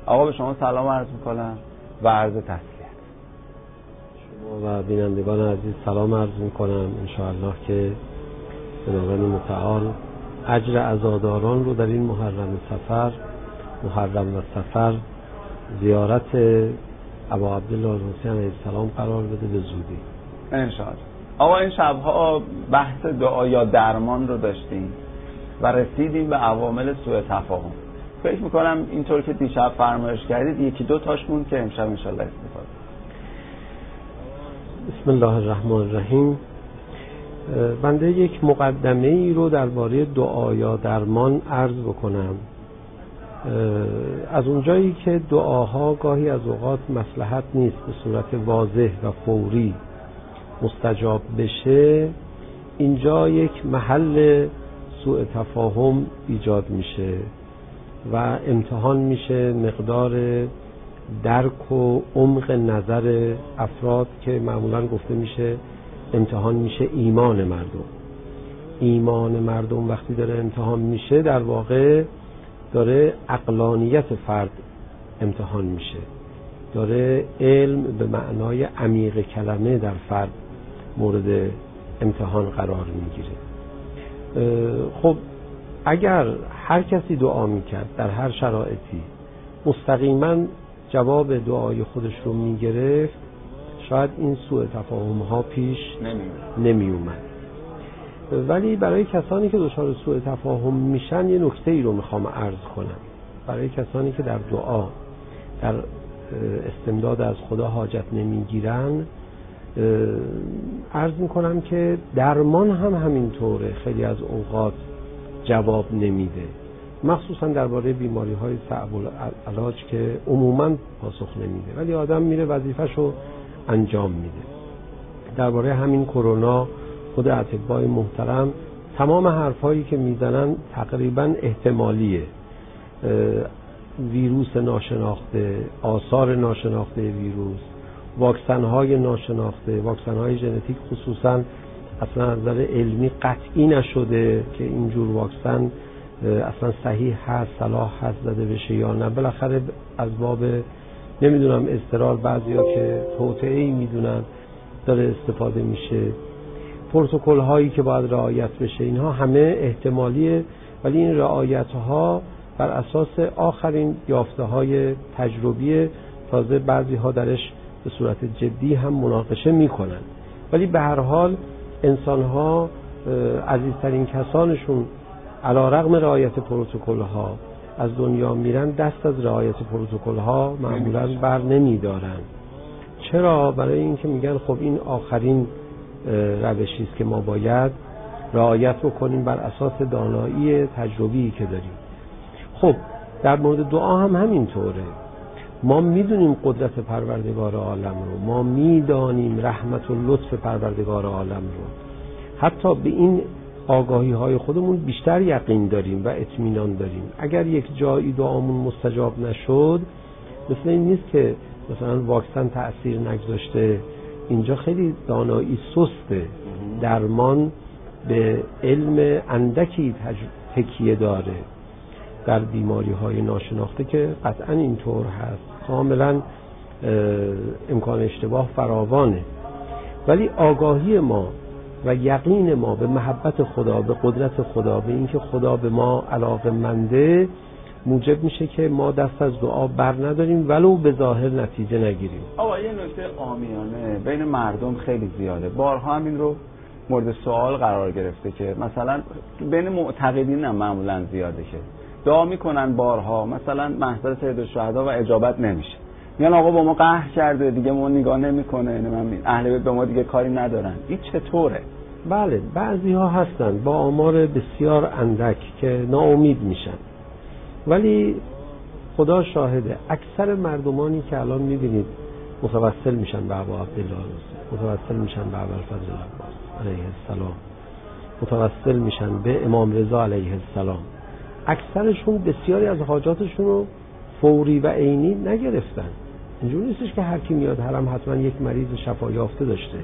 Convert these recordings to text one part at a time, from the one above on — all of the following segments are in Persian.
آقا به شما سلام عرض میکنم و عرض تسلیت. شما و بینندگان عزیز سلام عرض میکنم. انشاءالله که خداوند متعال اجر عزاداران رو در این محرم و سفر زیارت ابا عبدالله الحسین علیه السلام قرار بده به زودی انشاءالله. آقا این شبها بحث دعا یا درمان رو داشتیم و رسیدیم به عوامل سوء تفاهم. فکر میکنم اینطور که دیشب فرمایش کردید یکی دو تاش مون که امشب انشاءالله استفاده. بسم الله الرحمن الرحیم. بنده یک مقدمه ای رو درباره دعا یا درمان عرض بکنم. از اونجایی که دعاها گاهی از اوقات مصلحت نیست به صورت واضح و فوری مستجاب بشه، اینجا یک محل سوء تفاهم ایجاد میشه و امتحان میشه مقدار درک و عمق نظر افراد که معمولا گفته میشه امتحان میشه ایمان مردم وقتی داره امتحان میشه در واقع داره عقلانیت فرد امتحان میشه، داره علم به معنای عمیق کلمه در فرد مورد امتحان قرار میگیره. خب اگر هر کسی دعا میکرد در هر شرایطی مستقیما جواب دعای خودش رو میگرفت، شاید این سوء تفاهم ها پیش نمی اومد. ولی برای کسانی که دچار سوء تفاهم میشن یه نکته ای رو میخوام عرض کنم. برای کسانی که در دعا در استمداد از خدا حاجت نمیگیرن، عرض میکنم که درمان هم همینطوره، خیلی از اوقات جواب نمیده، مخصوصا درباره بیماری های صعب العلاج که عموما پاسخ نمیده ولی آدم میره وظیفه‌شو انجام میده. درباره همین کرونا خود اطباء محترم تمام حرفایی که میزنن تقریبا احتمالیه. ویروس ناشناخته، آثار ناشناخته ویروس، واکسن‌های ناشناخته، واکسن‌های ژنتیک خصوصا اصلا از نظر علمی قطعی نشده که اینجور واکسن اصلا صحیح هست، صلاح هست زده بشه یا نه. بالاخره از باب نمیدونم اضطرار بعضیا که توطئه‌ای میدونن داره استفاده میشه. پروتکل هایی که باید رعایت بشه اینها همه احتمالیه، ولی این رعایت ها بر اساس آخرین یافته های تجربی، تازه بعضی ها درش به صورت جدی هم مناقشه میکنن. ولی به هر حال انسان ها عزیزترین کسانشون علی رغم رعایت پروتکل ها از دنیا میرن، دست از رعایت پروتکل ها معمولا بر نمیدارن. چرا؟ برای اینکه میگن خب این آخرین روشی است که ما باید رعایت بکنیم بر اساس دانایی تجربی که داریم. خب در مورد دعا هم همینطوره. ما میدونیم قدرت پروردگار عالم رو، ما میدانیم رحمت و لطف پروردگار عالم رو، حتی به این آگاهی های خودمون بیشتر یقین داریم و اطمینان داریم. اگر یک جایی دعامون مستجاب نشد، مثل این نیست که مثلا واکسن تأثیر نگذاشته، اینجا خیلی دانایی سسته، درمان به علم اندکی تکیه داره در بیماری های ناشناخته که قطعا اینطور هست، کاملا امکان اشتباه فراوانه. ولی آگاهی ما و یقین ما به محبت خدا، به قدرت خدا، به اینکه خدا به ما علاقه‌منده، موجب میشه که ما دست از دعا بر نداریم ولو به ظاهر نتیجه نگیریم. آقا یه نکته عامیانه بین مردم خیلی زیاده، بارها هم این رو مورد سوال قرار گرفته که مثلا بین معتقدین هم معمولا زیاده که دعا میکنن بارها، مثلا محضر سید الشهدا و اجابت نمیشه، میگن آقا با ما قهر کرده دیگه، ما نگاه نمیکنه، اهل بیت به ما دیگه کاری ندارن. این چطوره؟ بله، بعضی ها هستن با آمار بسیار اندک که ناامید میشن، ولی خدا شاهده اکثر مردمانی که الان میبینید متوسل میشن به ابا عبدالله، متوسل میشن به ابوالفضل العباس علیه السلام، متوسل میشن به امام رضا علیه السلام، اکثرشون بسیاری از حاجاتشون رو فوری و عینی نگرفتن. اینجوری نیستش که هر کی میاد حرم حتما یک مریض شفا یافته داشته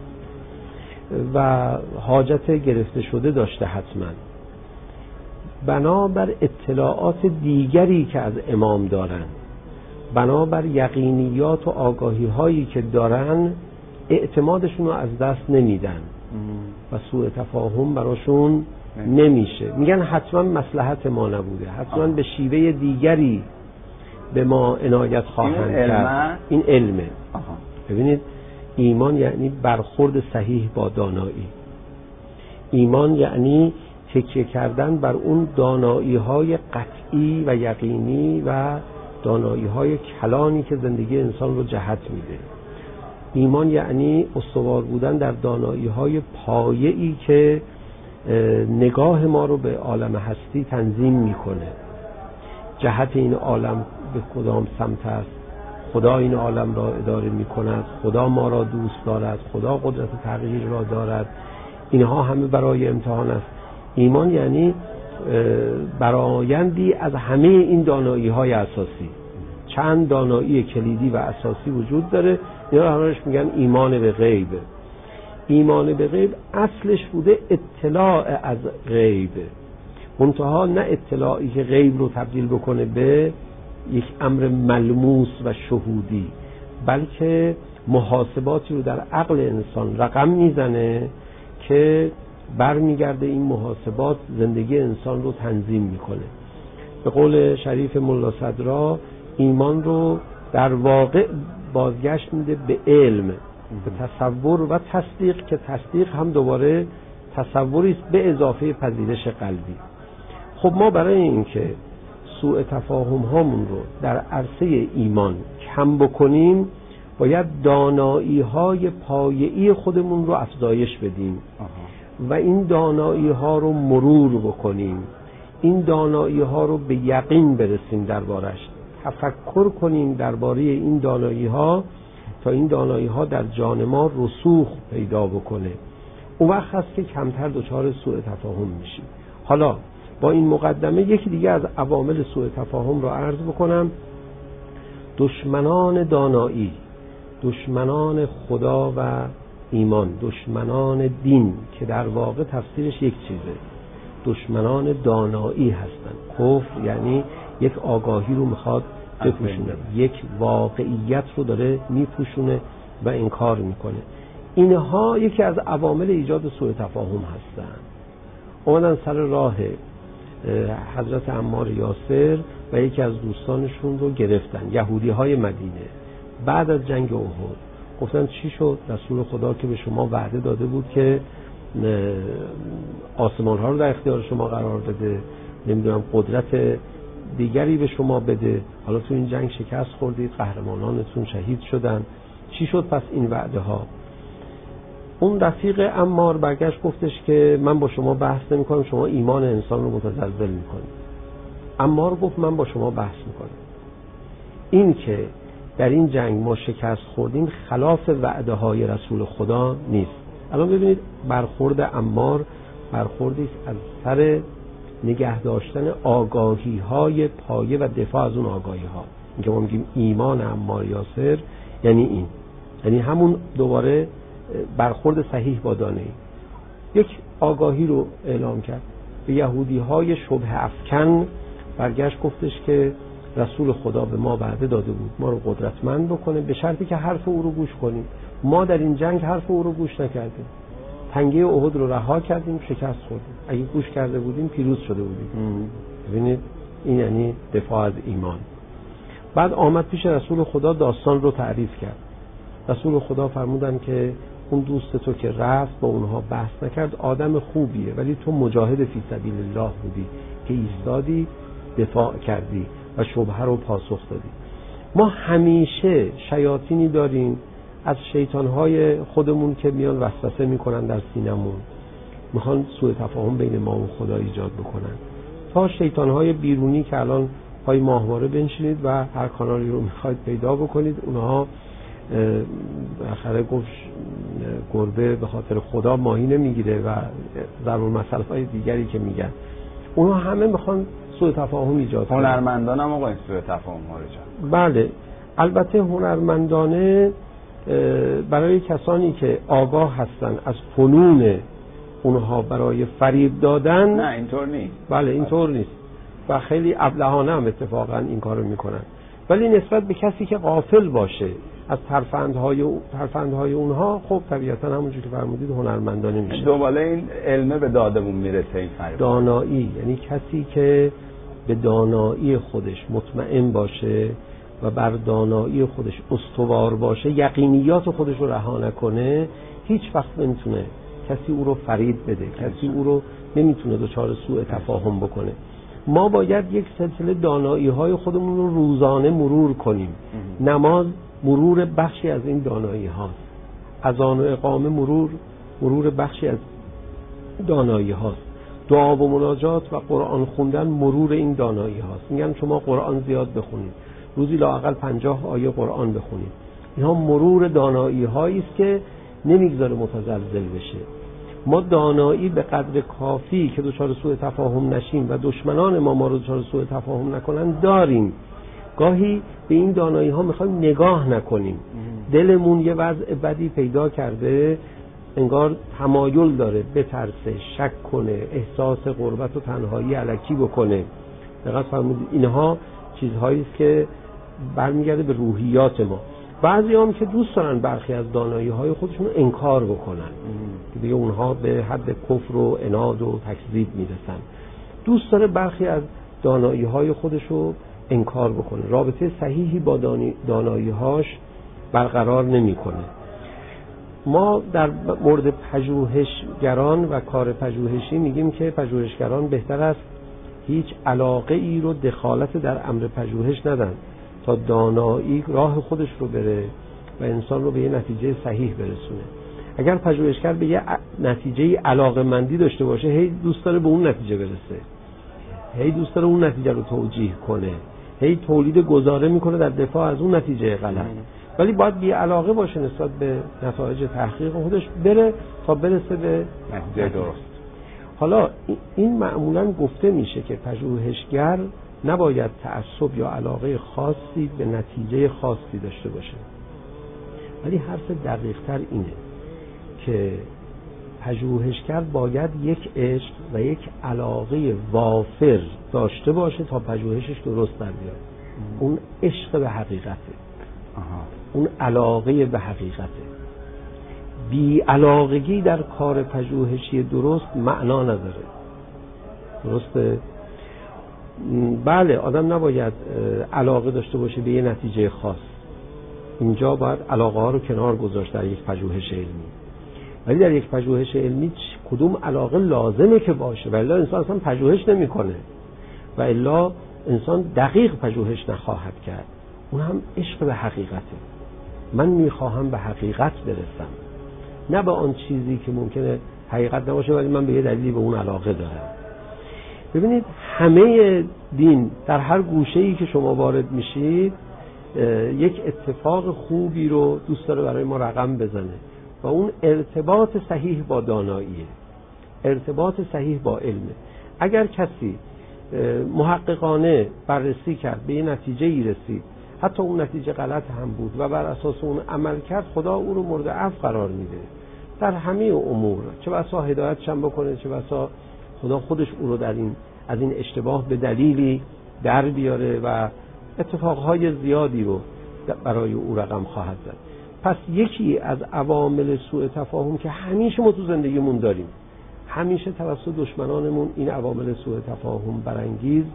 و حاجت گرفته شده داشته حتما. بنابر اطلاعات دیگری که از امام دارن بنابر یقینیات و آگاهی هایی که دارن اعتمادشون رو از دست نمیدن و سوء تفاهم براشون نمیشه. میگن حتما مصلحت ما نبوده، حتما به شیوه دیگری به ما عنایت خواهند کرد. این علمه. ببینید ایمان یعنی برخورد صحیح با دانایی. ایمان یعنی تکیه کردن بر اون دانایی های قطعی و یقینی و دانایی های کلانی که زندگی انسان رو جهت میده. ایمان یعنی استوار بودن در دانایی های پایه‌ای که نگاه ما رو به عالم هستی تنظیم میکنه. جهت این عالم به کدام سمت است، خدا این عالم را اداره میکند، خدا ما را دوست دارد، خدا قدرت تغییر را دارد. اینها همه برای امتحان است. ایمان یعنی برآیندی از همه این دانایی های اساسی. چند دانایی کلیدی و اساسی وجود داره، اینا همش میگن ایمان به غیب. ایمان به غیب اصلش بوده اطلاع از غیب، منتها نه اطلاعی که غیب رو تبدیل بکنه به یک امر ملموس و شهودی، بلکه محاسباتی رو در عقل انسان رقم میزنه که برمیگرده این محاسبات زندگی انسان رو تنظیم میکنه. به قول شریف ملا صدرا ایمان رو در واقع بازگشت میده به علم، به تصور و تصدیق، که تصدیق هم دوباره تصوری است به اضافه پذیرش قلبی. خب ما برای اینکه سوء تفاهم هامون رو در عرصه ایمان کم بکنیم باید دانایی های پایه‌ای خودمون رو افزایش بدیم و این دانایی ها رو مرور بکنیم، این دانایی ها رو به یقین برسیم دربارش، تفکر کنیم درباره این دانایی ها تا این دانایی ها در جان ما رسوخ پیدا بکنه. اون وقت هست که کمتر دچار سوء تفاهم میشیم. حالا با این مقدمه یکی دیگه از عوامل سوء تفاهم رو عرض بکنم. دشمنان دانایی، دشمنان خدا و ایمان، دشمنان دین که در واقع تفسیرش یک چیزه، دشمنان دانایی هستن. کفر یعنی یک آگاهی رو میخواد بپوشونه، یک واقعیت رو داره میپوشونه و انکار میکنه. اینها یکی از عوامل ایجاد سوء تفاهم هستن. اومدن سر راه حضرت عمار یاسر و یکی از دوستانشون رو گرفتن، یهودی های مدینه. بعد از جنگ احد گفتن چی شد؟ رسول خدا که به شما وعده داده بود که آسمان ها رو در اختیار شما قرار بده، نمیدونم قدرت دیگری به شما بده، حالا تو این جنگ شکست خوردید، قهرمانانتون شهید شدن، چی شد پس این وعده ها؟ اون رفیق عمار برگشت گفتش که من با شما بحث نمی کنم، شما ایمان انسان رو متزلزل می کنید. عمار گفت من با شما بحث می کنم. این که در این جنگ ما شکست خوردیم خلاف وعده های رسول خدا نیست. الان ببینید برخورد عمار برخوردی است از سر نگه داشتن آگاهی های پایه و دفاع از اون آگاهی ها. این که ما میگیم ایمان عمار یاسر یعنی این، یعنی همون دوباره برخورد صحیح با دانایی. یک آگاهی رو اعلام کرد به یهودی های شبه افکن، برگشت گفتش که رسول خدا به ما وعده داده بود ما رو قدرتمند بکنه به شرطی که حرف او رو گوش کنیم. ما در این جنگ حرف او رو گوش نکردیم، تنگه احد رو رها کردیم، شکست خوردیم. اگه گوش کرده بودیم پیروز شده بودیم. ببینید این یعنی دفاع از ایمان. بعد آمد پیش رسول خدا داستان رو تعریف کرد. رسول خدا فرمودن که اون دوست تو که رفت با اونها بحث نکرد آدم خوبیه، ولی تو مجاهد فی سبیل الله بودی که ایستادی دفاع کردی و شبهه رو پاسخ دادی. ما همیشه شیاطینی داریم از شیطانهای خودمون که میان وسوسه میکنن در سینمون، میخوان سوء تفاهم بین ما و خدا ایجاد بکنن، تا شیطانهای بیرونی که الان پای ماهواره بنشینید و هر کانالی رو میخواید پیدا بکنید، اونها آخره گفت گربه به خاطر خدا ماهی نمیگیره و ضرور مسئله های دیگری که میگن، اونها همه میخوان سوء تفاهم ایجاد کنن. هنرمندان هم آقا این سوء تفاهم ها رو ایجاد. بله، البته هنرمندانه برای کسانی که آگاه هستن از فنون اونها برای فریب دادن، نه اینطور نیست. بله اینطور نیست و خیلی ابلهانه هم اتفاقا این کارو میکنن. ولی نسبت به کسی که غافل باشه از ترفندهای اونها، خب طبیعتا همونجور که فرمودید هنرمندانه میشه. دوباره این علمه به دادمون میرسه. این فرق دانایی یعنی کسی که به دانایی خودش مطمئن باشه و بر دانایی خودش استوار باشه، یقینیات خودش رو رها نکنه، هیچ وقت نمیتونه کسی او رو فرید بده، کسی او رو نمیتونه دچار سوء تفاهم بکنه. ما باید یک سلسله دانایی های خودمون رو روزانه مرور کنیم. نماز مرور بخشی از این دانایی هاست، اذان و اقامه مرور بخشی از دانایی هاست، دعا و مناجات و قرآن خوندن مرور این دانایی هاست. میگن شما قرآن زیاد بخونید، روزی لااقل 50 آیه قرآن بخونید. اینها مرور دانایی هایی است که نمیگذاره متزلزل بشه. ما دانایی به قدر کافی که دچار سوء تفاهم نشیم و دشمنان ما رو دچار سوء تفاهم نکنن داریم. گاهی به این دانایی ها میخوایم نگاه نکنیم، دلمون یه وضع بدی پیدا کرده، انگار تمایل داره بترسه، شک کنه، احساس غربت و تنهایی الکی بکنه. دقیق فرمودید اینها چیزهایی است که برمیگرده به روحیات ما. بعضی هم که دوست دارن برخی از دانایی های خودشون رو انکار بکنن که دیگه اونها به حد کفر و عناد و تکذیب میرسن. دوست داره برخی از دانایی های خودش رو انکار بکنه، رابطه صحیحی با دانایی هاش برقرار نمیکنه. ما در مورد پژوهشگران و کار پژوهشی میگیم که پژوهشگران بهتر است هیچ علاقه ای رو دخالت در امر پژوهش ندن تا دانایی راه خودش رو بره و انسان رو به یه نتیجه صحیح برسونه. اگر پژوهشگر به یه نتیجه علاقه‌مندی داشته باشه، هی دوست داره به اون نتیجه برسه، هی دوست داره اون نتیجه رو توجیه کنه، هی تولید گزاره میکنه در دفاع از اون نتیجه غلط. ولی باید بی علاقه باشه نسبت به نتایج تحقیق خودش، بره تا برسه به نتیجه درست. حالا این معمولا گفته میشه که پژوهشگر نباید تعصب یا علاقه خاصی به نتیجه خاصی داشته باشه. ولی حرف دقیق تر اینه که پژوهشگر باید یک عشق و یک علاقه وافر داشته باشه تا پژوهشش درست در بیاد. اون عشق به حقیقته، اون علاقه به حقیقته. بی علاقگی در کار پژوهشی درست معنا نداره. درسته؟ بله، آدم نباید علاقه داشته باشه به یه نتیجه خاص. اینجا باید علاقه ها رو کنار گذاشت در یک پژوهش علمی. ولی در یک پژوهش علمی کدوم علاقه لازمه که باشه؟ و الا انسان اصلا پژوهش نمیکنه، و الا انسان دقیق پژوهش نخواهد کرد. اون هم عشق به حقیقته. من میخواهم به حقیقت برسم، نه به آن چیزی که ممکنه حقیقت نباشه ولی من به یه دلیلی به اون علاقه دارم. ببینید همه دین در هر گوشه‌ای که شما وارد میشید یک اتفاق خوبی رو دوست داره برای ما رقم بزنه و اون ارتباط صحیح با داناییه، ارتباط صحیح با علمه. اگر کسی محققانه بررسی کرد، به یه نتیجه‌ای رسید، حتی اون نتیجه غلط هم بود و بر اساس اون عمل کرد، خدا او رو مورد عفو قرار میده در همه امور. چه بسا هدایتش هم بکنه، چه بسا خدا خودش او رو از این اشتباه به دلیلی در بیاره و اتفاقهای زیادی رو برای او رقم خواهد زد. پس یکی از عوامل سوء تفاهم که همیشه ما تو زندگیمون داریم، همیشه توسط دشمنانمون این عوامل سوء تفاهم برانگیز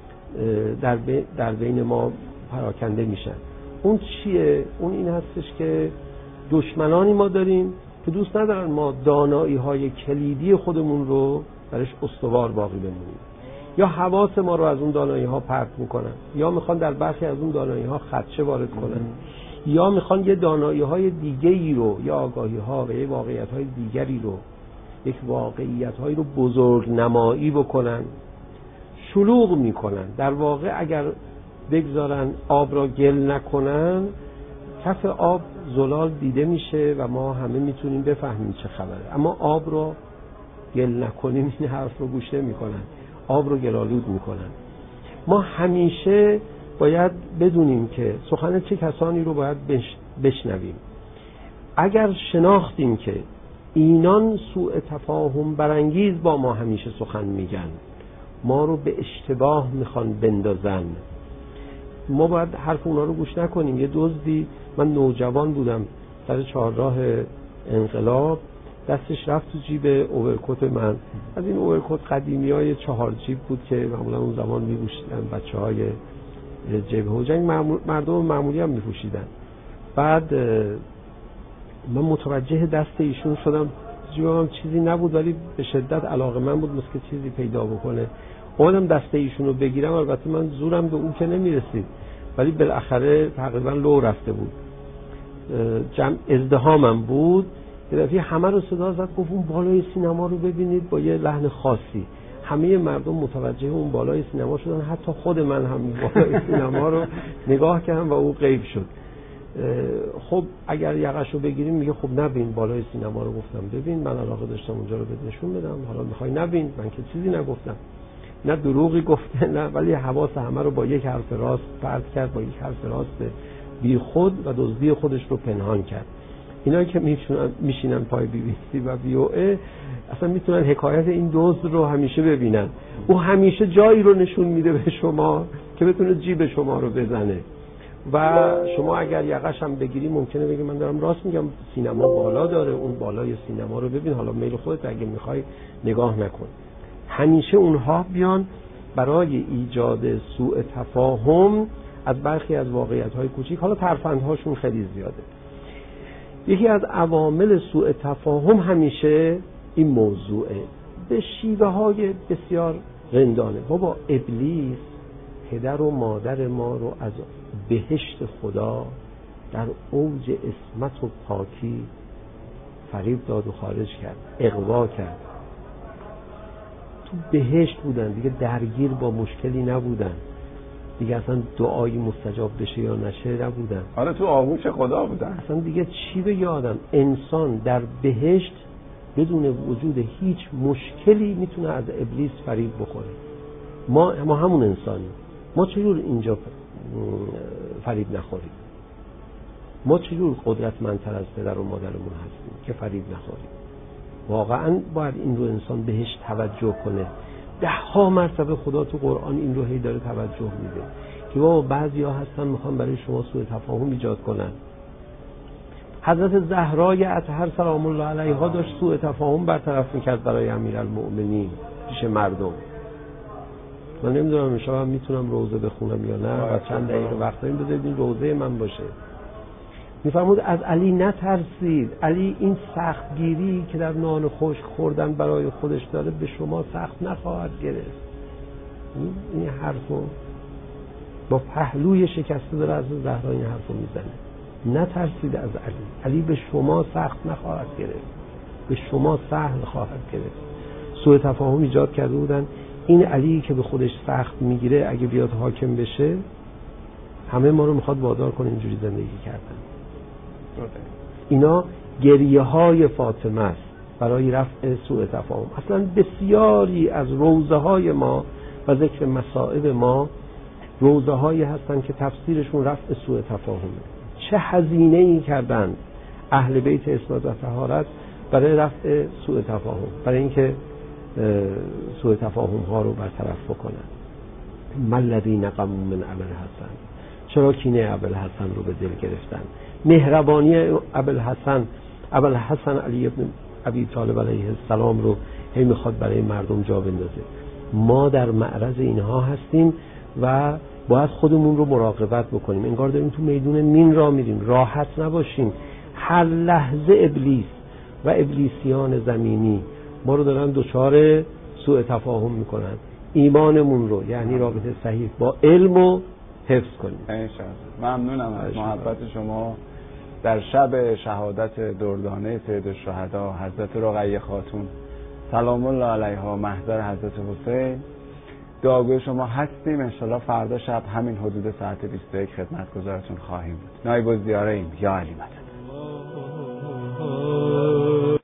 در بین ما پراکنده میشن. اون چیه؟ اون این هستش که دشمنانی ما داریم که دوست ندارن ما دانایی های کلیدی خودمون رو درش استوار باقی بمونیم، یا حواس ما رو از اون دانایی ها پرت میکنن، یا میخوان در برخی از اون دانایی ها خدشه وارد کنن، یا میخوان یه دانایی های دیگری رو، یا آگاهی ها و یه واقعیت های دیگری رو، یک واقعیت هایی رو بزرگ نمایی بکنن، شلوغ میکنن. در واقع اگر بگذارن آب را گل نکنن، کف آب زلال دیده میشه و ما همه میتونیم بفهمیم چه خبره. اما آب رو گل نکنیم این حرف رو گوش نمیکنن، آب رو گلالود میکنن. ما همیشه باید بدونیم که سخن چه کسانی رو باید بشنویم. اگر شناختیم که اینان سوء تفاهم برانگیز با ما همیشه سخن میگن، ما رو به اشتباه میخوان بندازن، ما باید حرف اونا رو گوش نکنیم. یه دزدی، من نوجوان بودم سر چهارراه انقلاب، دستش رفت تو جیب اوورکوت من، از این اوورکوت قدیمیای 4 جیب بود که معمولا اون زمان می‌پوشیدن بچه‌های جبهه جنگ، مردم معمولی هم می‌پوشیدن. بعد من متوجه دست ایشون شدم، جیبم چیزی نبود ولی به شدت علاقه‌مند بود مثل چیزی پیدا بکنه. اومدم دست ایشون رو بگیرم، البته من زورم به اون که نمیرسید ولی بالاخره تقریبا لو رفته بود. جمع ازدحامم بود، یه دفعه همه رو صدا زد، گفت اون بالای سینما رو ببینید، با یه لحن خاصی. همه مردم متوجه اون بالای سینما شدن، حتی خود من هم بالای سینما رو نگاه کردم و او غیب شد. خب اگر یقش رو بگیریم میگه خب نبین بالای سینما رو. گفتم ببین، من علاقه داشتم اونجا رو بهت نشون بدم، حالا میخوای نبین، من که چیزی نگفتم، نه دروغی گفته نه، ولی حواس همه رو با یک حرف راست پرت کرد، با یک حرف راست بی خود و دزدی خودش رو پنهان کرد. اینا که میشینن پای BBC و VOA اصلا میتونن حکایت این دزد رو همیشه ببینن. او همیشه جایی رو نشون میده به شما که بتونه جیب شما رو بزنه و شما اگر یقش هم بگیری ممکنه بگی من دارم راست میگم، سینما بالا داره، اون بالای سینما رو ببین، حالا میل خودت اگه میخوای نگاه نکن. همیشه اونها بیان برای ایجاد سوء تفاهم از برخی از واقعیت‌های کوچیک، حالا ترفندهاشون خیلی زیاده. یکی از عوامل سوء تفاهم همیشه این موضوعه، به شیوه‌های بسیار رندانه. بابا ابلیس پدر و مادر ما رو از بهشت خدا در اوج عصمت و پاکی فریب داد و خارج کرد، اغوا کرد. تو بهشت بودن دیگه، درگیر با مشکلی نبودن دیگه، اصلا دعایی مستجاب بشه یا نشه نبودن. حالا تو آغوش خدا بودن. اصلا دیگه چی بگه آدم؟ انسان در بهشت بدون وجود هیچ مشکلی میتونه از ابلیس فریب بخوره. ما همون انسانیم. ما چجور اینجا فریب نخوریم؟ ما چجور قدرتمندتر از پدر و مادرمون هستیم که فریب نخوریم؟ واقعا باید این رو انسان بهش توجه کنه. 10 مرتبه خدا تو قرآن این رو هی داره توجه میده که بابا بعضیا هستن میخوان برای شما سوء تفاهم ایجاد کنن. حضرت زهرای اطهر سلام الله علیها داشت سوء تفاهم برطرف میکرد برای امیرالمؤمنین پیش مردم. من نمیدونم شب میتونم روزه بخونم یا نه و چند دقیقه وقت داریم، بذارید این روزه من باشه. میفرمود از علی نترسید، علی این سختگیری که در نان خشک خوردن برای خودش داره به شما سخت نخواهد گرفت. این حرفو با پهلوی شکسته داره از زهرا این حرفو میزنه. نترسید از علی، علی به شما سخت نخواهد گرفت، به شما سهل خواهد گرفت. سوء تفاهم ایجاد کرده بودن. این علی که به خودش سخت میگیره اگه بیاد حاکم بشه همه ما رو میخواد وادار کنه اینجوری زندگی کردن. اینا گریه های فاطمه است برای رفع سوء تفاهم. اصلا بسیاری از روزه های ما و ذکر مصائب ما روزه هایی هستن که تفسیرشون رفع سوء تفاهمه. چه هزینه ای کردن اهل بیت عصمت و طهارت برای رفع سوء تفاهم، برای اینکه سوء تفاهم ها رو برطرف بکنن. ملذی نقم من ابوالحسن، چرا کینه ابوالحسن رو به دل گرفتن؟ مهربانی ابوالحسن علی ابن ابی طالب علیه السلام رو هی میخواد برای مردم جا بندازه. ما در معرض اینها هستیم و باید خودمون رو مراقبت بکنیم. انگار داریم تو میدون مین را میریم، راحت نباشیم. هر لحظه ابلیس و ابلیسیان زمینی ما رو دارن دچار سوء تفاهم میکنن. ایمانمون رو یعنی رابطه صحیح با علم و حفظ کنیم. انشاءالله. ممنونم از محبت شما. در شب شهادت دردانه سید الشهدا حضرت رقیه خاتون سلام الله علیها محضر حضرت حسین دعاگوی شما هستیم. انشالله فردا شب همین حدود ساعت 21 خدمتگزارتون خواهیم بود. نایب الزیارین یا علی مدد.